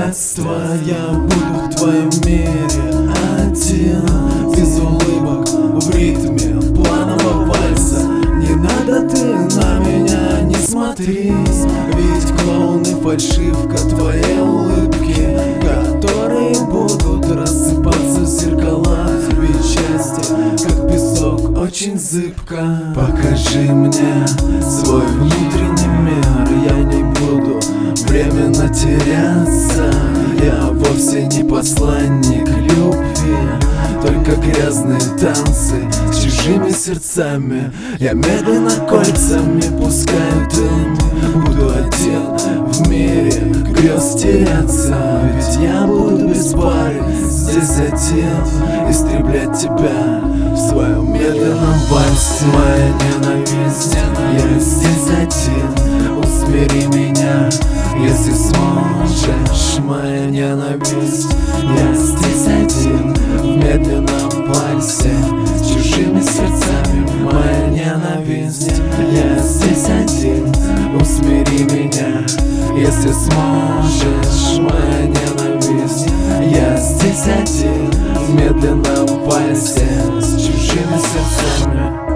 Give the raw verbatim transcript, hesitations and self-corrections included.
детства я буду в твоем мире один, без улыбок, в ритме планового вальса. Не надо, ты на меня не смотри, ведь клоуны фальшивка твоей улыбки, которые будут рассыпаться в зеркала. Ведь счастье, как песок, очень зыбко. Покажи мне свой внутренний мир, я не буду временно теряться. Я вовсе не посланник любви, только грязные танцы с чужими сердцами. Я медленно кольцами пускаю дым, буду один в мире грез теряться. Ведь я буду без пары здесь один, истреблять тебя в своем медленном вальсе. Моя ненависть, я здесь один, усмири меня, если сможешь. Моя ненависть, я здесь один, в медленном вальсе с чужими сердцами. Моя ненависть, я здесь один, усмири меня, если сможешь. Моя ненависть, я здесь один, в медленном вальсе с чужими сердцами.